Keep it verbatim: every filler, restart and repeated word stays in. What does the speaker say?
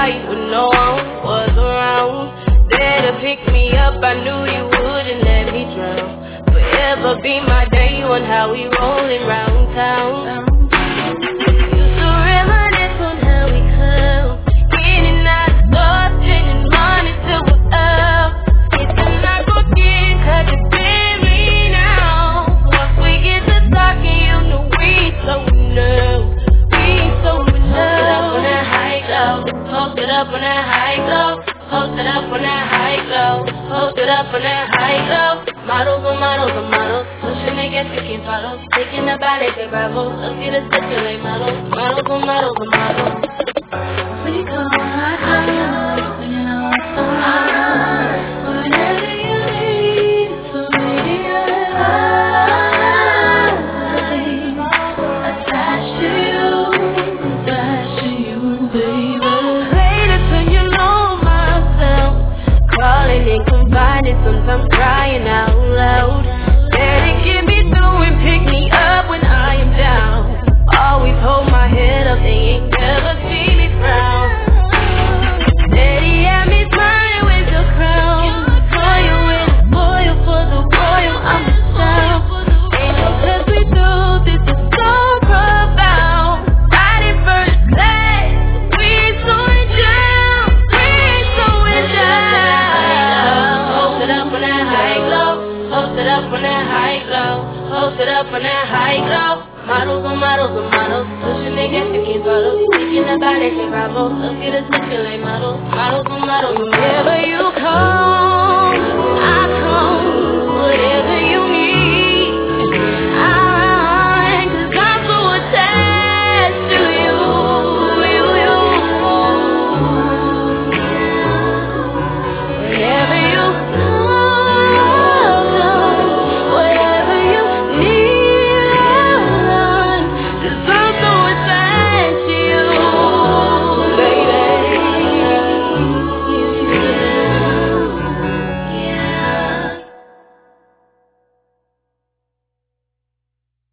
night when no one was around. There to pick me up, I knew you wouldn't let me drown. Forever be my day one, how we rolling round town. Used to reminisce on how we come, in and out of stores, spending money till we're up. It's not forget, cause it's very now. Once we get to talking, you know we so in love, we so in love. Posted up on that high glow, posted up on that high glow. Posted up on that high glow, posted up on that high glow. Models on models on models, pushing they get picking follows. Taking the body, they bravo, let's get a circulate models. Models on models on models. When you come on, I come, when you know it's so hard. Whatever you need, so maybe I'm attached to you, attached to you, baby. Later till you know calling and confiding, sometimes crying out loud. Daddy, get me through and pick me up when I am down. Always hold my head up, they ain't never see me frown. Daddy, had me smiling with your crown. Royal and loyal for the royal, I'm the sound. Ain't no test we do, this is so profound. Riding first class, we going down, we going down. Posted up on that high glow, posted up on that high glow, posted up on that high glow. Models on models on models, pushing they get picking follows. Thinking about it, they bravo, let's get a circulate models. Models on models, whenever you come, I come.